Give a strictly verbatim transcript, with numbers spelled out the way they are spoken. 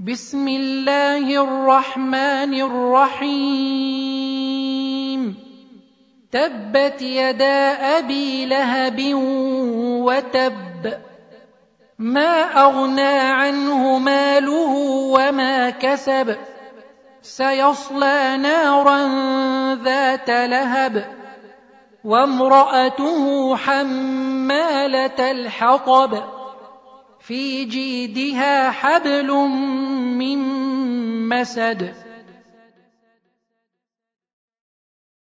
بسم الله الرحمن الرحيم تبت يدا أبي لهب وتب ما أغنى عنه ماله وما كسب سيصلى نارا ذات لهب وامرأته حمالة الحطب في جيدها حبل من مسد